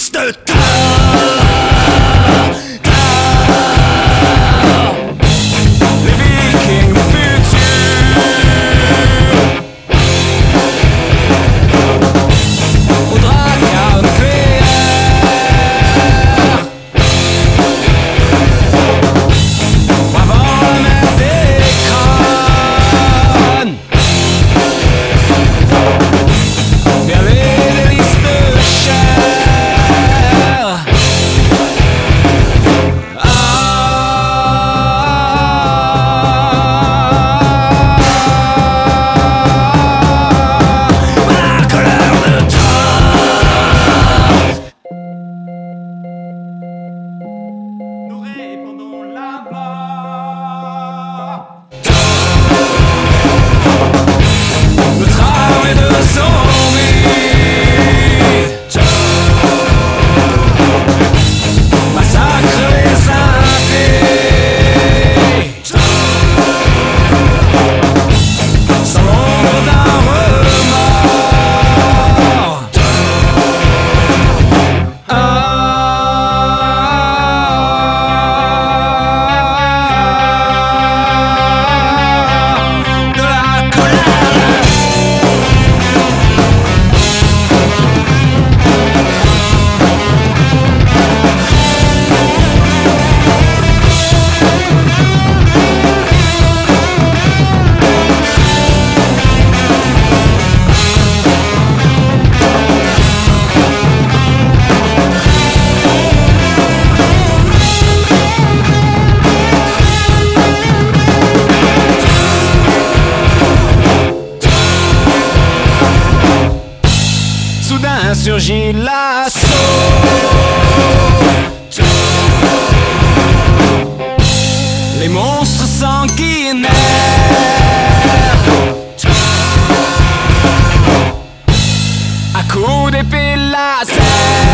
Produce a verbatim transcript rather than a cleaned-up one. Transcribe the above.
fils de ta. Les Vikings du futur au dracard nucléaire, avant la mer des crânes, vers les délices de chair. Ah, la colère de Thor. Nous répondons la mort. Notre armée de zombies massacre les impies sans l'ombre d'un remords. Ah, de la colère. Soudain surgit l'assaut. Les monstres sanguinaires à coups d'épée laser.